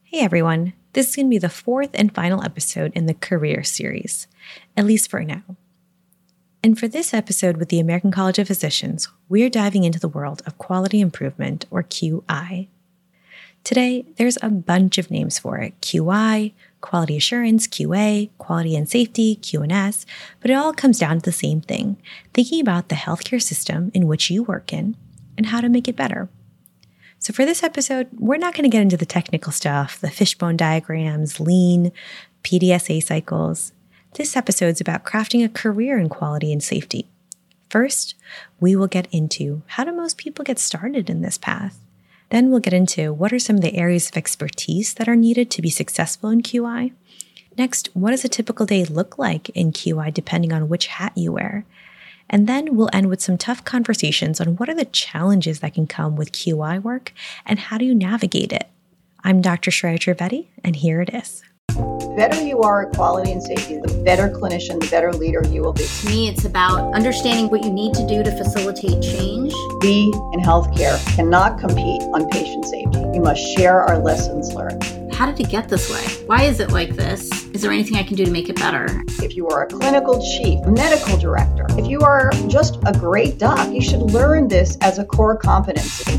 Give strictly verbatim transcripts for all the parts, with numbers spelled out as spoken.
Hey everyone, this is going to be the fourth and final episode in the Career series, at least for now. And for this episode with the American College of Physicians, we're diving into the world of quality improvement, or Q I. Today, there's a bunch of names for it: Q I, quality assurance, Q A, quality and safety, Q and S, but it all comes down to the same thing, thinking about the healthcare system in which you work in and how to make it better. So for this episode, we're not going to get into the technical stuff, the fishbone diagrams, lean, P D S A cycles. This episode's about crafting a career in quality and safety. First, we will get into how do most people get started in this path. Then we'll get into what are some of the areas of expertise that are needed to be successful in Q I. Next, what does a typical day look like in Q I depending on which hat you wear? And then we'll end with some tough conversations on what are the challenges that can come with Q I work and how do you navigate it. I'm Doctor Shreya Trivedi, and here it is. The better you are at quality and safety, the better clinician, the better leader you will be. To me, it's about understanding what you need to do to facilitate change. We in healthcare cannot compete on patient safety. We must share our lessons learned. How did it get this way? Why is it like this? Is there anything I can do to make it better? If you are a clinical chief, medical director, if you are just a great doc, you should learn this as a core competency.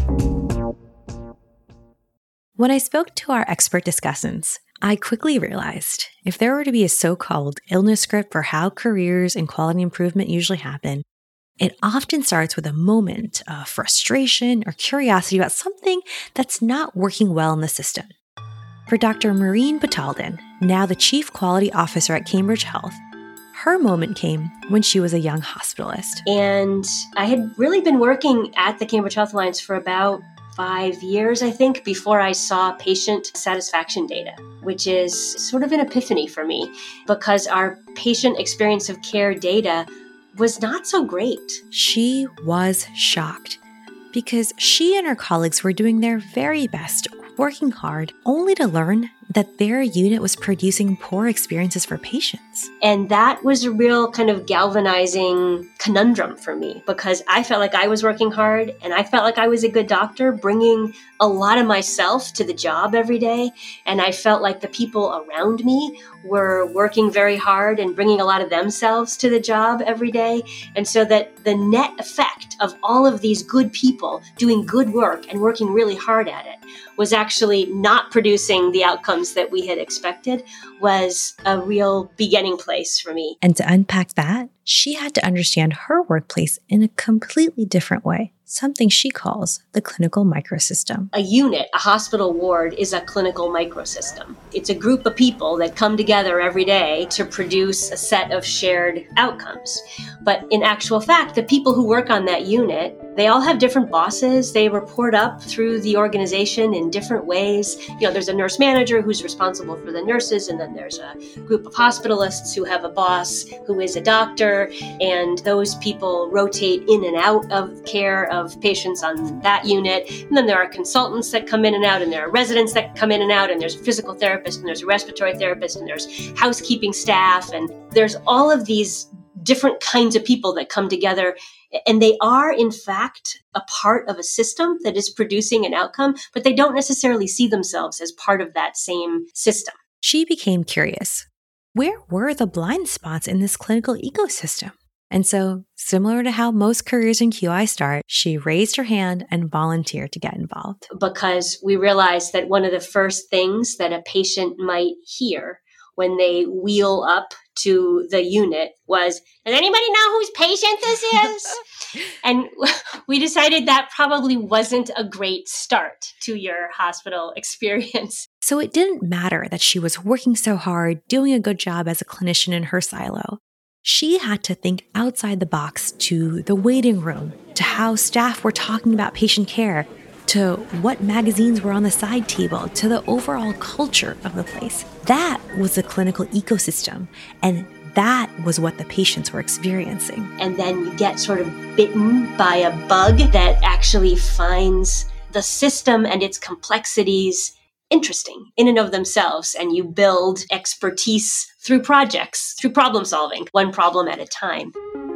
When I spoke to our expert discussants, I quickly realized if there were to be a so-called illness script for how careers and quality improvement usually happen, it often starts with a moment of frustration or curiosity about something that's not working well in the system. For Doctor Maureen Batalden, now the Chief Quality Officer at Cambridge Health, her moment came when she was a young hospitalist. And I had really been working at the Cambridge Health Alliance for about five years, I think, before I saw patient satisfaction data, which is sort of an epiphany for me because our patient experience of care data was not so great. She was shocked because she and her colleagues were doing their very best, working hard, only to learn that their unit was producing poor experiences for patients. And that was a real kind of galvanizing conundrum for me because I felt like I was working hard and I felt like I was a good doctor, bringing a lot of myself to the job every day. And I felt like the people around me were working very hard and bringing a lot of themselves to the job every day. And so that the net effect of all of these good people doing good work and working really hard at it was actually not producing the outcomes that we had expected was a real beginning place for me. And to unpack that, she had to understand her workplace in a completely different way, something she calls the clinical microsystem. A unit, a hospital ward, is a clinical microsystem. It's a group of people that come together every day to produce a set of shared outcomes. But in actual fact, the people who work on that unit, they all have different bosses. They report up through the organization in different ways. You know, there's a nurse manager who's responsible for the nurses, and then there's a group of hospitalists who have a boss who is a doctor, and those people rotate in and out of care of patients on that unit. And then there are consultants that come in and out, and there are residents that come in and out, and there's a physical therapist, and there's a respiratory therapist, and there's housekeeping staff, and there's all of these different kinds of people that come together. And they are, in fact, a part of a system that is producing an outcome, but they don't necessarily see themselves as part of that same system. She became curious. Where were the blind spots in this clinical ecosystem? And so, similar to how most careers in Q I start, she raised her hand and volunteered to get involved. Because we realized that one of the first things that a patient might hear when they wheel up to the unit was, does anybody know whose patient this is? And we decided that probably wasn't a great start to your hospital experience. So it didn't matter that she was working so hard, doing a good job as a clinician in her silo. She had to think outside the box to the waiting room, to how staff were talking about patient care, to what magazines were on the side table, to the overall culture of the place. That was the clinical ecosystem, and that was what the patients were experiencing. And then you get sort of bitten by a bug that actually finds the system and its complexities interesting in and of themselves, and you build expertise through projects, through problem solving, one problem at a time.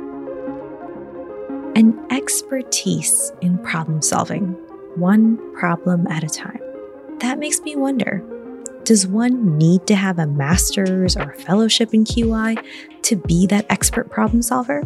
An expertise in problem solving, one problem at a time. That makes me wonder, Does one need to have a master's or a fellowship in Q I to be that expert problem solver?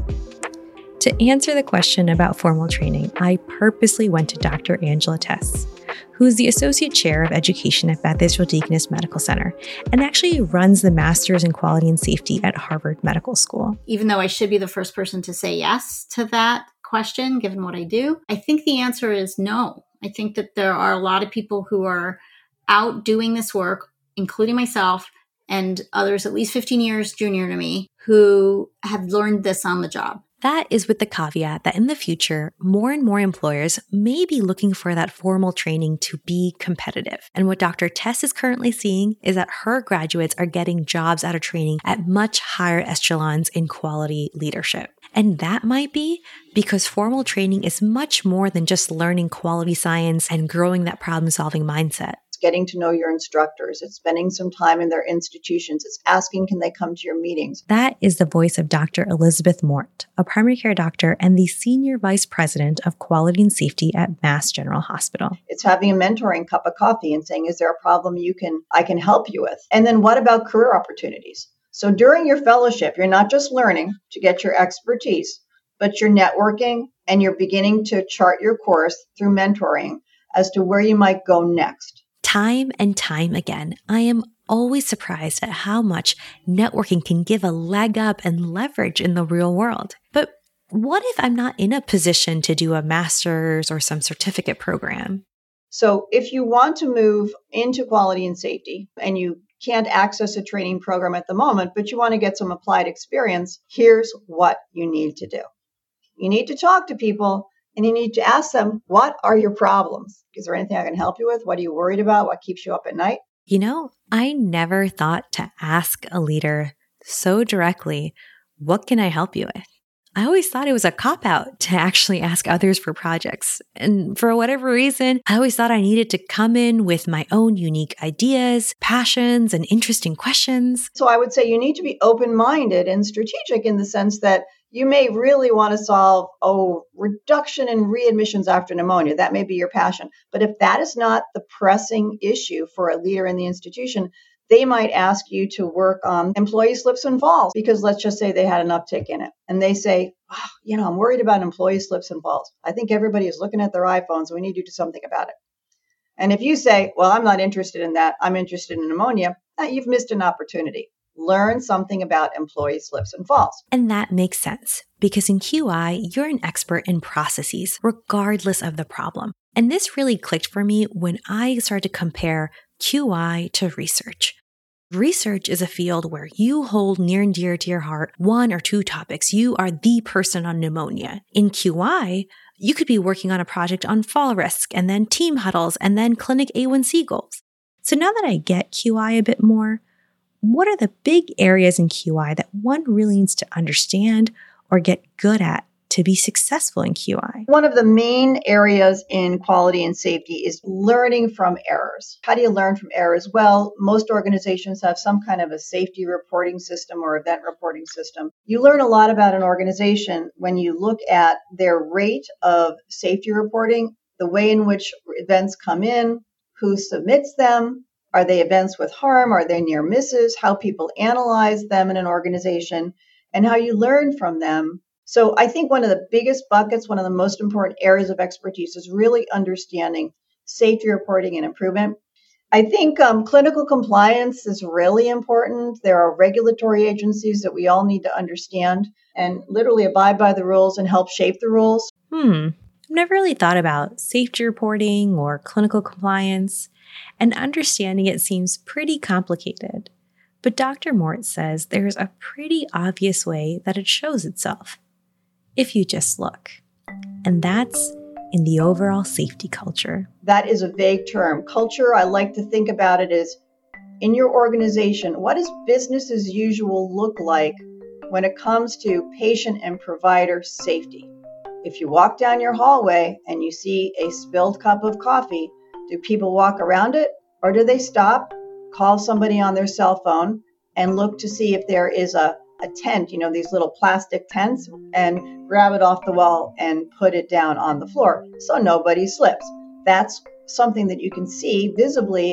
To answer the question about formal training, I purposely went to Doctor Angela Tess, who is the Associate Chair of Education at Beth Israel Deaconess Medical Center and actually runs the Master's in Quality and Safety at Harvard Medical School. Even though I should be the first person to say yes to that question, given what I do, I think the answer is no. I think that there are a lot of people who are out doing this work, including myself and others at least fifteen years junior to me, who have learned this on the job. That is with the caveat that in the future, more and more employers may be looking for that formal training to be competitive. And what Doctor Tess is currently seeing is that her graduates are getting jobs out of training at much higher echelons in quality leadership. And that might be because formal training is much more than just learning quality science and growing that problem-solving mindset. It's getting to know your instructors. It's spending some time in their institutions. It's asking, can they come to your meetings? That is the voice of Doctor Elizabeth Mort, a primary care doctor and the Senior Vice President of Quality and Safety at Mass General Hospital. It's having a mentoring cup of coffee and saying, is there a problem you can I can help you with? And then what about career opportunities? So during your fellowship, you're not just learning to get your expertise, but you're networking and you're beginning to chart your course through mentoring as to where you might go next. Time and time again, I am always surprised at how much networking can give a leg up and leverage in the real world. But what if I'm not in a position to do a master's or some certificate program? So if you want to move into quality and safety and you can't access a training program at the moment, but you want to get some applied experience, here's what you need to do. You need to talk to people and you need to ask them, what are your problems? Is there anything I can help you with? What are you worried about? What keeps you up at night? You know, I never thought to ask a leader so directly, what can I help you with? I always thought it was a cop-out to actually ask others for projects. And for whatever reason, I always thought I needed to come in with my own unique ideas, passions, and interesting questions. So I would say you need to be open-minded and strategic in the sense that you may really want to solve, oh, reduction in readmissions after pneumonia. That may be your passion. But if that is not the pressing issue for a leader in the institution, they might ask you to work on employee slips and falls because let's just say they had an uptick in it. And they say, oh, you know, I'm worried about employee slips and falls. I think everybody is looking at their iPhones. We need to do something about it. And if you say, well, I'm not interested in that. I'm interested in pneumonia. You've missed an opportunity. Learn something about employee slips and falls. And that makes sense because in Q I, you're an expert in processes, regardless of the problem. And this really clicked for me when I started to compare Q I to research. Research is a field where you hold near and dear to your heart one or two topics. You are the person on pneumonia. In Q I, you could be working on a project on fall risk and then team huddles and then clinic A one C goals. So now that I get Q I a bit more, what are the big areas in Q I that one really needs to understand or get good at to be successful in Q I? One of the main areas in quality and safety is learning from errors. How do you learn from errors? Well, most organizations have some kind of a safety reporting system or event reporting system. You learn a lot about an organization when you look at their rate of safety reporting, the way in which events come in, who submits them. Are they events with harm? Are they near misses? How people analyze them in an organization and how you learn from them. So I think one of the biggest buckets, one of the most important areas of expertise is really understanding safety reporting and improvement. I think um, clinical compliance is really important. There are regulatory agencies that we all need to understand and literally abide by the rules and help shape the rules. Hmm. I've never really thought about safety reporting or clinical compliance, and understanding it seems pretty complicated. But Doctor Mort says there's a pretty obvious way that it shows itself, if you just look. And that's in the overall safety culture. That is a vague term. Culture, I like to think about it as in your organization, what does business as usual look like when it comes to patient and provider safety? If you walk down your hallway and you see a spilled cup of coffee, do people walk around it or do they stop, call somebody on their cell phone and look to see if there is a, a tent, you know, these little plastic tents, and grab it off the wall and put it down on the floor so nobody slips? That's something that you can see visibly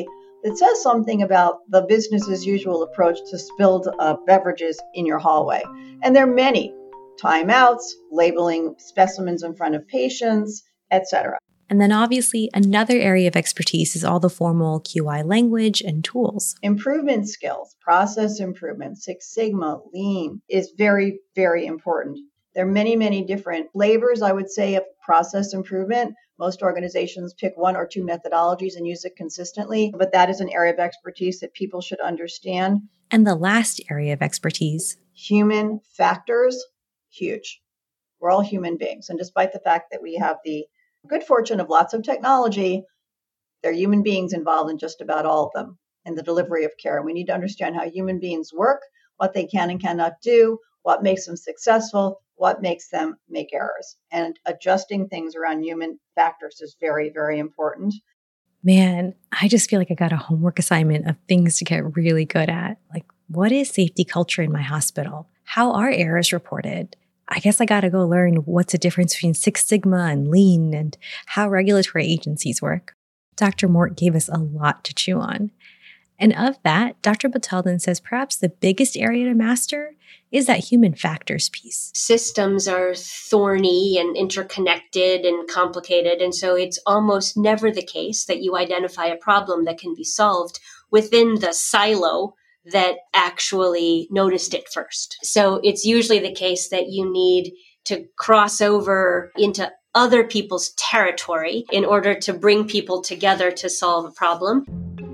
that says something about the business as usual approach to spilled uh, beverages in your hallway. And there are many timeouts, labeling specimens in front of patients, et cetera. And then obviously another area of expertise is all the formal Q I language and tools. Improvement skills, process improvement, Six Sigma, Lean is very, very important. There are many, many different flavors, I would say, of process improvement. Most organizations pick one or two methodologies and use it consistently, but that is an area of expertise that people should understand. And the last area of expertise, human factors, huge. We're all human beings. And despite the fact that we have the good fortune of lots of technology, there are human beings involved in just about all of them in the delivery of care. We need to understand how human beings work, what they can and cannot do, what makes them successful, what makes them make errors. And adjusting things around human factors is very, very important. Man, I just feel like I got a homework assignment of things to get really good at. Like, what is safety culture in my hospital? How are errors reported? I guess I got to go learn what's the difference between Six Sigma and Lean and how regulatory agencies work. Doctor Mort gave us a lot to chew on. And of that, Doctor Batalden says perhaps the biggest area to master is that human factors piece. Systems are thorny and interconnected and complicated, and so it's almost never the case that you identify a problem that can be solved within the silo that actually noticed it first. So it's usually the case that you need to cross over into other people's territory in order to bring people together to solve a problem.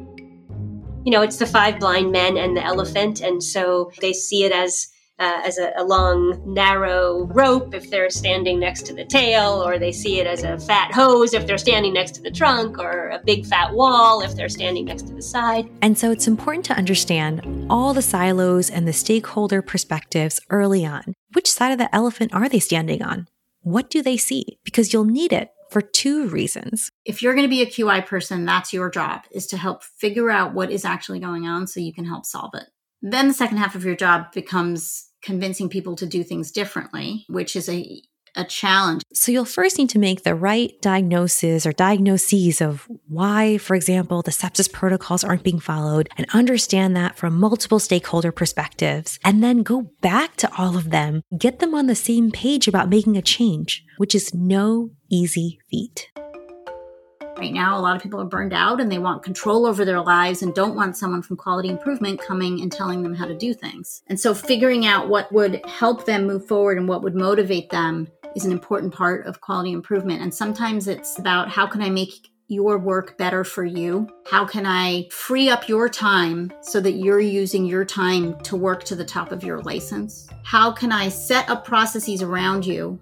You know, it's the five blind men and the elephant, and so they see it as Uh, as a, a long, narrow rope if they're standing next to the tail, or they see it as a fat hose if they're standing next to the trunk, or a big fat wall if they're standing next to the side. And so it's important to understand all the silos and the stakeholder perspectives early on. Which side of the elephant are they standing on? What do they see? Because you'll need it for two reasons. If you're going to be a Q I person, that's your job, is to help figure out what is actually going on so you can help solve it. Then the second half of your job becomes convincing people to do things differently, which is a a challenge. So you'll first need to make the right diagnosis or diagnoses of why, for example, the sepsis protocols aren't being followed, and understand that from multiple stakeholder perspectives, and then go back to all of them, get them on the same page about making a change, which is no easy feat. Right now, a lot of people are burned out and they want control over their lives and don't want someone from quality improvement coming and telling them how to do things. And so figuring out what would help them move forward and what would motivate them is an important part of quality improvement. And sometimes it's about how can I make your work better for you? How can I free up your time so that you're using your time to work to the top of your license? How can I set up processes around you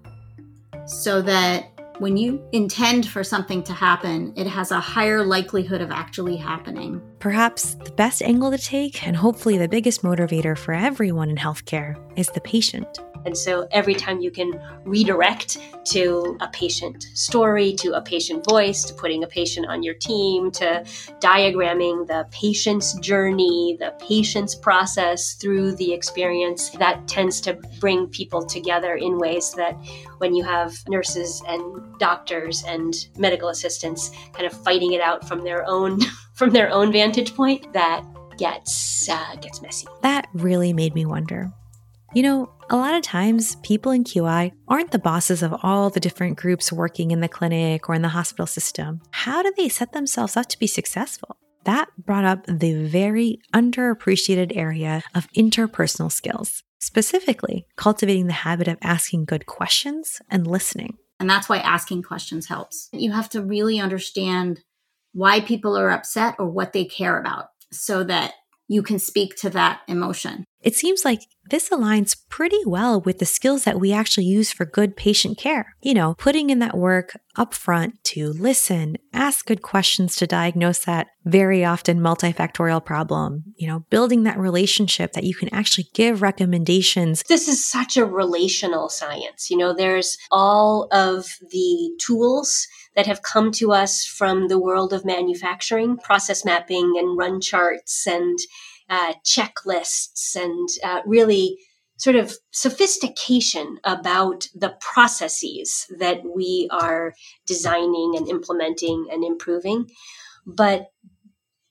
so that when you intend for something to happen, it has a higher likelihood of actually happening? Perhaps the best angle to take, and hopefully the biggest motivator for everyone in healthcare, is the patient. And so every time you can redirect to a patient story, to a patient voice, to putting a patient on your team, to diagramming the patient's journey, the patient's process through the experience, that tends to bring people together in ways that when you have nurses and doctors and medical assistants kind of fighting it out from their own from their own vantage point, that gets uh, gets messy. That really made me wonder. You know, a lot of times people in Q I aren't the bosses of all the different groups working in the clinic or in the hospital system. How do they set themselves up to be successful? That brought up the very underappreciated area of interpersonal skills, specifically cultivating the habit of asking good questions and listening. And that's why asking questions helps. You have to really understand why people are upset or what they care about so that you can speak to that emotion. It seems like this aligns pretty well with the skills that we actually use for good patient care. You know, putting in that work up front to listen, ask good questions to diagnose that very often multifactorial problem, you know, building that relationship that you can actually give recommendations. This is such a relational science. You know, there's all of the tools that have come to us from the world of manufacturing, process mapping and run charts and Uh, checklists and uh, really sort of sophistication about the processes that we are designing and implementing and improving. But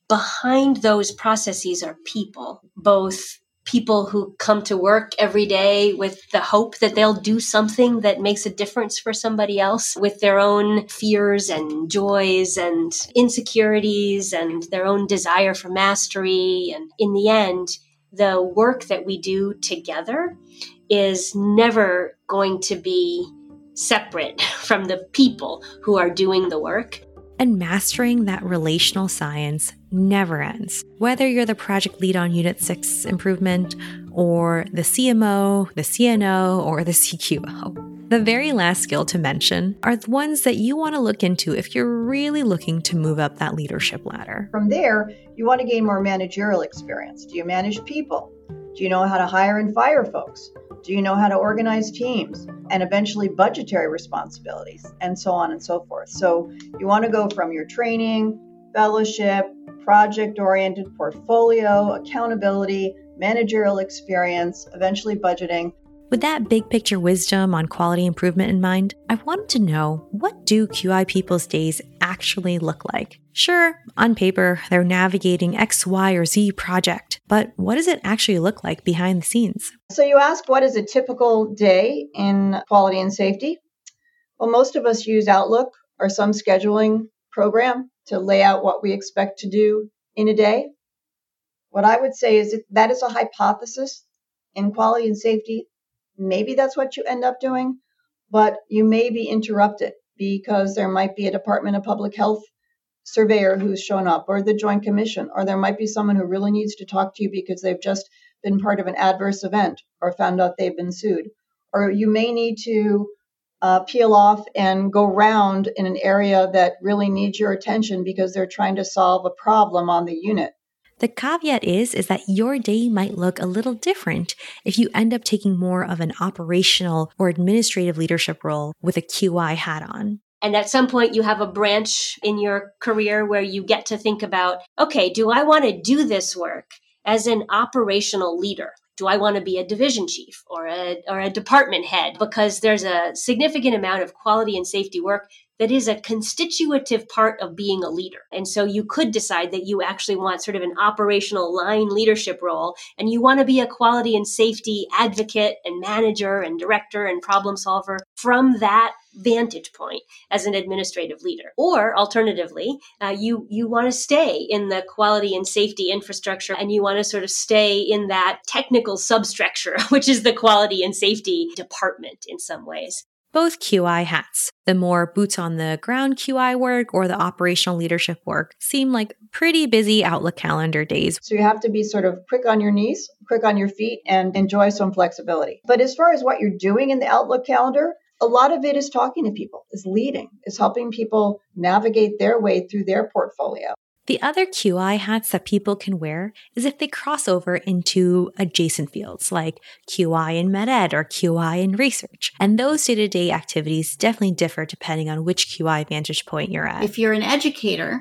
behind those processes are people, both people who come to work every day with the hope that they'll do something that makes a difference for somebody else, with their own fears and joys and insecurities and their own desire for mastery. And in the end, the work that we do together is never going to be separate from the people who are doing the work. And mastering that relational science never ends. Whether you're the project lead on Unit six improvement, or the C M O, the C N O, or the C Q O. The very last skill to mention are the ones that you want to look into if you're really looking to move up that leadership ladder. From there, you want to gain more managerial experience. Do you manage people? Do you know how to hire and fire folks? Do you know how to organize teams? And eventually budgetary responsibilities, and so on and so forth. So you want to go from your training, fellowship, project-oriented portfolio, accountability, managerial experience, eventually budgeting. With that big picture wisdom on quality improvement in mind, I wanted to know, what do Q I people's days actually look like? Sure, on paper, they're navigating X, Y, or Z project, but what does it actually look like behind the scenes? So you ask, what is a typical day in quality and safety? Well, most of us use Outlook or some scheduling program to lay out what we expect to do in a day. What I would say is that, that is a hypothesis in quality and safety. Maybe that's what you end up doing, but you may be interrupted because there might be a Department of Public Health surveyor who's shown up, or the Joint Commission, or there might be someone who really needs to talk to you because they've just been part of an adverse event or found out they've been sued. Or you may need to uh, peel off and go round in an area that really needs your attention because they're trying to solve a problem on the unit. The caveat is, is that your day might look a little different if you end up taking more of an operational or administrative leadership role with a Q I hat on. And at some point, you have a branch in your career where you get to think about, okay, do I want to do this work as an operational leader? Do I want to be a division chief or a, or a department head? Because there's a significant amount of quality and safety work that is a constitutive part of being a leader. And so you could decide that you actually want sort of an operational line leadership role, and you want to be a quality and safety advocate and manager and director and problem solver from that vantage point as an administrative leader. Or alternatively, uh, you, you want to stay in the quality and safety infrastructure, and you want to sort of stay in that technical substructure, which is the quality and safety department in some ways. Both Q I hats, the more boots on the ground Q I work or the operational leadership work, seem like pretty busy Outlook calendar days. So you have to be sort of quick on your knees, quick on your feet, and enjoy some flexibility. But as far as what you're doing in the Outlook calendar, a lot of it is talking to people, is leading, is helping people navigate their way through their portfolio. The other Q I hats that people can wear is if they cross over into adjacent fields like Q I in med-ed or Q I in research. And those day-to-day activities definitely differ depending on which Q I vantage point you're at. If you're an educator,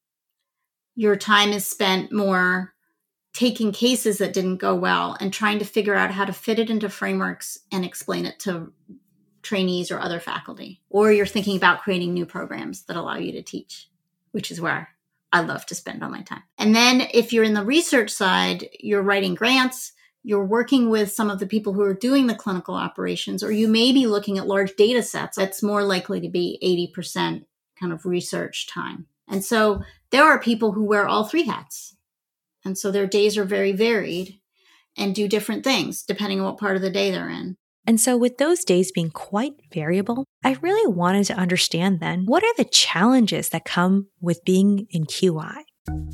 your time is spent more taking cases that didn't go well and trying to figure out how to fit it into frameworks and explain it to trainees or other faculty. Or you're thinking about creating new programs that allow you to teach, which is where I love to spend all my time. And then if you're in the research side, you're writing grants, you're working with some of the people who are doing the clinical operations, or you may be looking at large data sets. That's more likely to be eighty percent kind of research time. And so there are people who wear all three hats. And so their days are very varied and do different things depending on what part of the day they're in. And so with those days being quite variable, I really wanted to understand then, what are the challenges that come with being in Q I?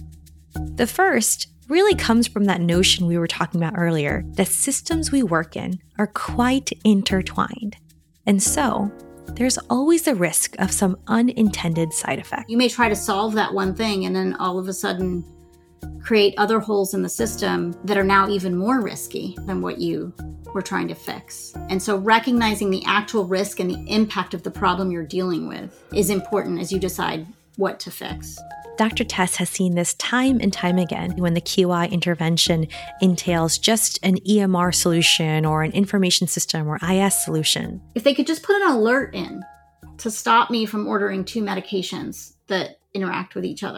The first really comes from that notion we were talking about earlier, that systems we work in are quite intertwined. And so there's always the risk of some unintended side effect. You may try to solve that one thing and then all of a sudden create other holes in the system that are now even more risky than what you were trying to fix. And so recognizing the actual risk and the impact of the problem you're dealing with is important as you decide what to fix. Doctor Tess has seen this time and time again when the Q I intervention entails just an E M R solution or an information system or I S solution. If they could just put an alert in to stop me from ordering two medications that interact with each other,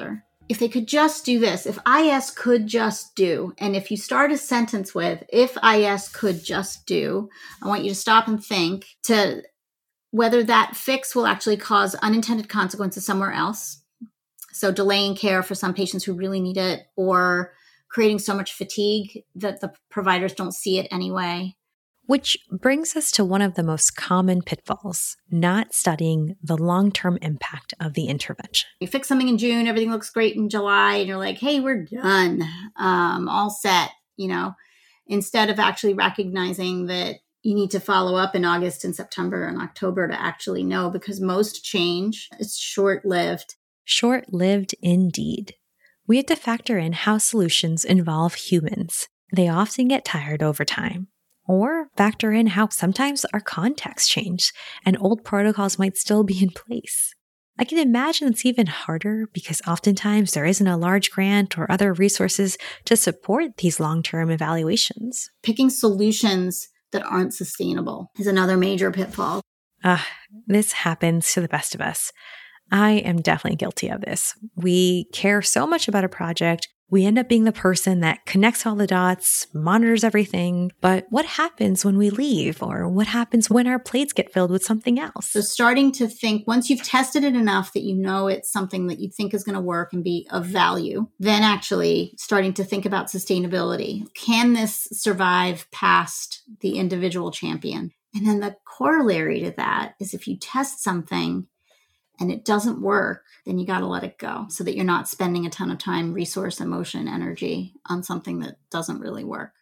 if they could just do this, if I S could just do, and if you start a sentence with, if I S could just do, I want you to stop and think to whether that fix will actually cause unintended consequences somewhere else. So delaying care for some patients who really need it, or creating so much fatigue that the providers don't see it anyway. Which brings us to one of the most common pitfalls, not studying the long-term impact of the intervention. You fix something in June, everything looks great in July, and you're like, hey, we're done, um, all set, you know, instead of actually recognizing that you need to follow up in August and September and October to actually know, because most change is short-lived. Short-lived indeed. We have to factor in how solutions involve humans. They often get tired over time. Or factor in how sometimes our context change and old protocols might still be in place. I can imagine it's even harder because oftentimes there isn't a large grant or other resources to support these long-term evaluations. Picking solutions that aren't sustainable is another major pitfall. Ah, uh, this happens to the best of us. I am definitely guilty of this. We care so much about a project. We end up being the person that connects all the dots, monitors everything, but what happens when we leave, or what happens when our plates get filled with something else? So starting to think, once you've tested it enough that you know it's something that you think is going to work and be of value, then actually starting to think about sustainability. Can this survive past the individual champion? And then the corollary to that is if you test something and it doesn't work, then you got to let it go so that you're not spending a ton of time, resource, emotion, energy on something that doesn't really work.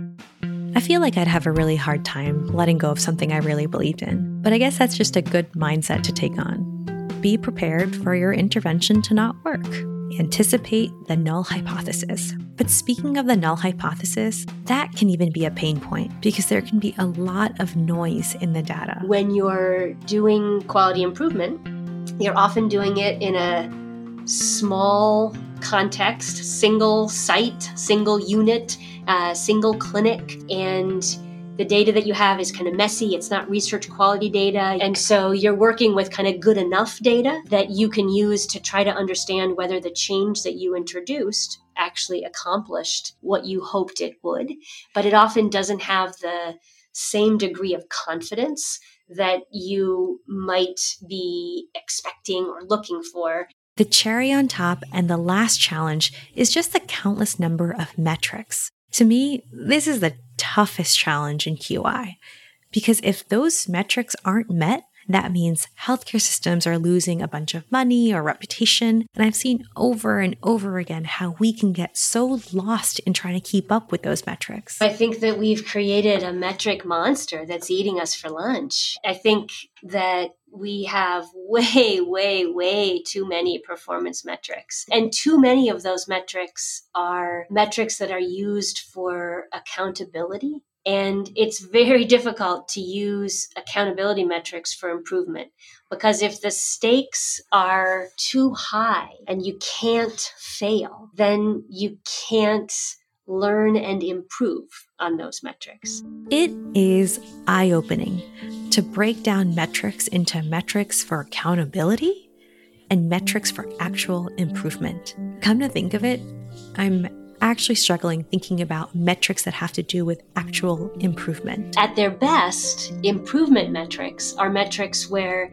I feel like I'd have a really hard time letting go of something I really believed in, but I guess that's just a good mindset to take on. Be prepared for your intervention to not work. Anticipate the null hypothesis. But speaking of the null hypothesis, that can even be a pain point because there can be a lot of noise in the data. When you're doing quality improvement, you're often doing it in a small context, single site, single unit, uh, single clinic, and the data that you have is kind of messy. It's not research quality data. And so you're working with kind of good enough data that you can use to try to understand whether the change that you introduced actually accomplished what you hoped it would. But it often doesn't have the same degree of confidence that you might be expecting or looking for. The cherry on top and the last challenge is just the countless number of metrics. To me, this is the toughest challenge in Q I, because if those metrics aren't met, that means healthcare systems are losing a bunch of money or reputation. And I've seen over and over again how we can get so lost in trying to keep up with those metrics. I think that we've created a metric monster that's eating us for lunch. I think that we have way, way, way too many performance metrics. And too many of those metrics are metrics that are used for accountability. And it's very difficult to use accountability metrics for improvement, because if the stakes are too high and you can't fail, then you can't learn and improve on those metrics. It is eye-opening to break down metrics into metrics for accountability and metrics for actual improvement. Come to think of it, I'm actually struggling thinking about metrics that have to do with actual improvement. At their best, improvement metrics are metrics where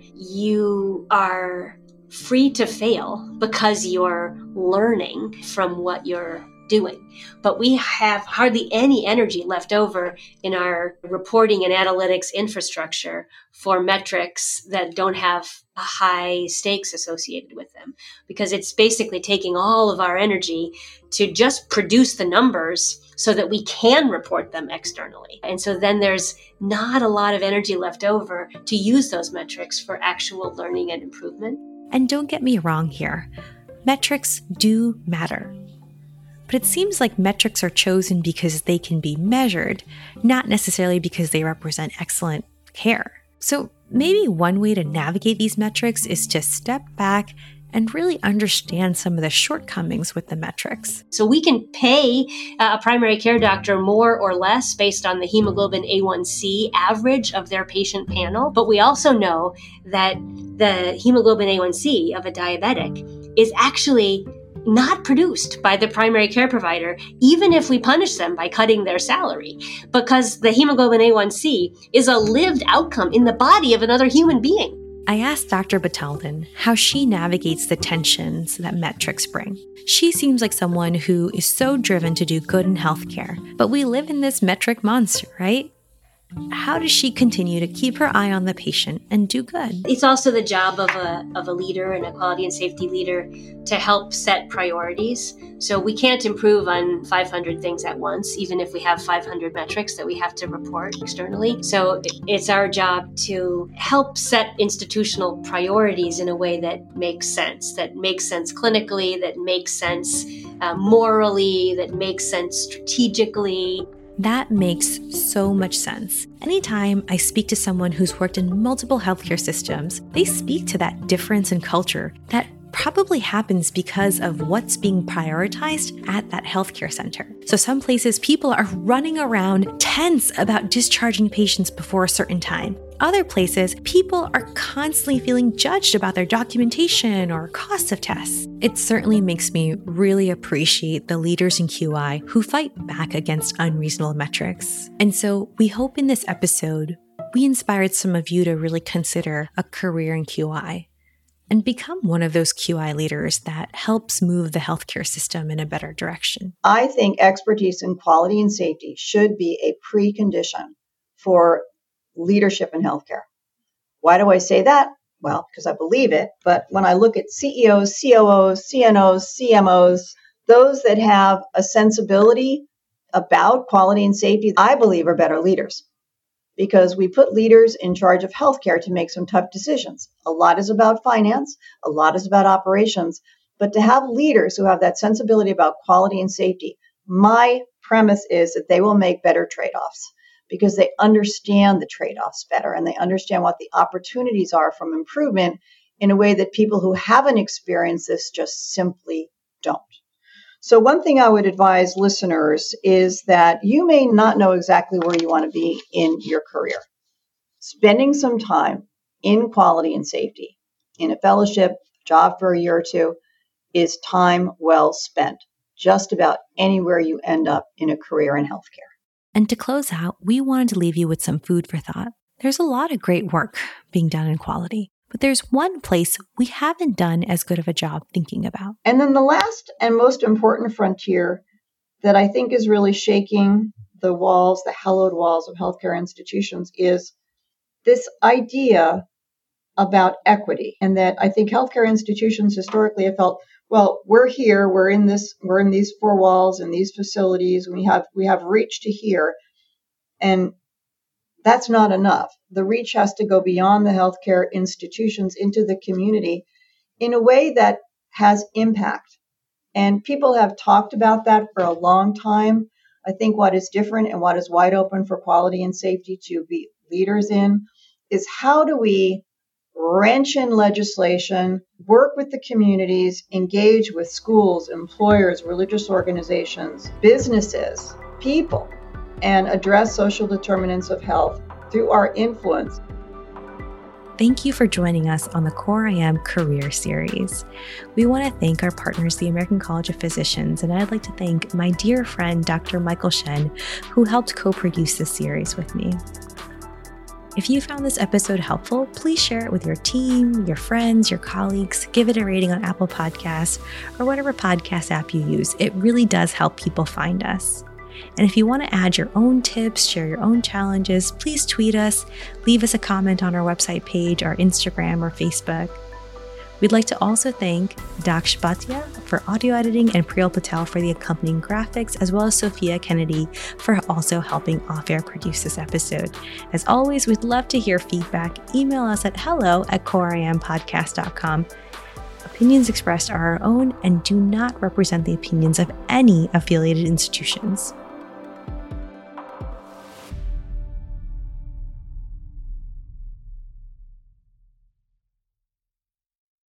you are free to fail because you're learning from what you're doing. But we have hardly any energy left over in our reporting and analytics infrastructure for metrics that don't have high stakes associated with them, because it's basically taking all of our energy to just produce the numbers so that we can report them externally. And so then there's not a lot of energy left over to use those metrics for actual learning and improvement. And don't get me wrong here, metrics do matter. But it seems like metrics are chosen because they can be measured, not necessarily because they represent excellent care. So maybe one way to navigate these metrics is to step back and really understand some of the shortcomings with the metrics. So we can pay a primary care doctor more or less based on the hemoglobin A one C average of their patient panel, but we also know that the hemoglobin A one C of a diabetic is actually not produced by the primary care provider, even if we punish them by cutting their salary, because the hemoglobin A one C is a lived outcome in the body of another human being. I asked Doctor Batalden how she navigates the tensions that metrics bring. She seems like someone who is so driven to do good in healthcare, but we live in this metric monster, right? How does she continue to keep her eye on the patient and do good? It's also the job of a, of a leader and a quality and safety leader to help set priorities. So we can't improve on five hundred things at once, even if we have five hundred metrics that we have to report externally. So it's our job to help set institutional priorities in a way that makes sense, that makes sense clinically, that makes sense uh, morally, that makes sense strategically. That makes so much sense. Anytime I speak to someone who's worked in multiple healthcare systems, they speak to that difference in culture that probably happens because of what's being prioritized at that healthcare center. So some places people are running around tense about discharging patients before a certain time. Other places, people are constantly feeling judged about their documentation or cost of tests. It certainly makes me really appreciate the leaders in Q I who fight back against unreasonable metrics. And so we hope in this episode, we inspired some of you to really consider a career in Q I and become one of those Q I leaders that helps move the healthcare system in a better direction. I think expertise in quality and safety should be a precondition for leadership in healthcare. Why do I say that? Well, because I believe it. But when I look at C E Os, C O Os, C N Os, C M Os, those that have a sensibility about quality and safety, I believe are better leaders. Because we put leaders in charge of healthcare to make some tough decisions. A lot is about finance, a lot is about operations, but to have leaders who have that sensibility about quality and safety, my premise is that they will make better trade-offs because they understand the trade-offs better and they understand what the opportunities are from improvement in a way that people who haven't experienced this just simply don't. So one thing I would advise listeners is that you may not know exactly where you want to be in your career. Spending some time in quality and safety, in a fellowship, job for a year or two, is time well spent, just about anywhere you end up in a career in healthcare. And to close out, we wanted to leave you with some food for thought. There's a lot of great work being done in quality, but there's one place we haven't done as good of a job thinking about. And then the last and most important frontier that I think is really shaking the walls, the hallowed walls of healthcare institutions is this idea about equity. And that I think healthcare institutions historically have felt, well, we're here, we're in this, we're in these four walls and these facilities, we have we have reach to here. And that's not enough. The reach has to go beyond the healthcare institutions into the community in a way that has impact. And people have talked about that for a long time. I think what is different and what is wide open for quality and safety to be leaders in is how do we wrench in legislation, work with the communities, engage with schools, employers, religious organizations, businesses, people, and address social determinants of health through our influence. Thank you for joining us on the Core I Am Career Series. We want to thank our partners, the American College of Physicians, and I'd like to thank my dear friend, Doctor Michael Shen, who helped co-produce this series with me. If you found this episode helpful, please share it with your team, your friends, your colleagues. Give it a rating on Apple Podcasts or whatever podcast app you use. It really does help people find us. And if you want to add your own tips, share your own challenges, please tweet us, leave us a comment on our website page, our Instagram or Facebook. We'd like to also thank Daksh Bhatia for audio editing and Priyal Patel for the accompanying graphics, as well as Sophia Kennedy for also helping off-air produce this episode. As always, we'd love to hear feedback. Email us at hello at core I am podcast dot com. Opinions expressed are our own and do not represent the opinions of any affiliated institutions.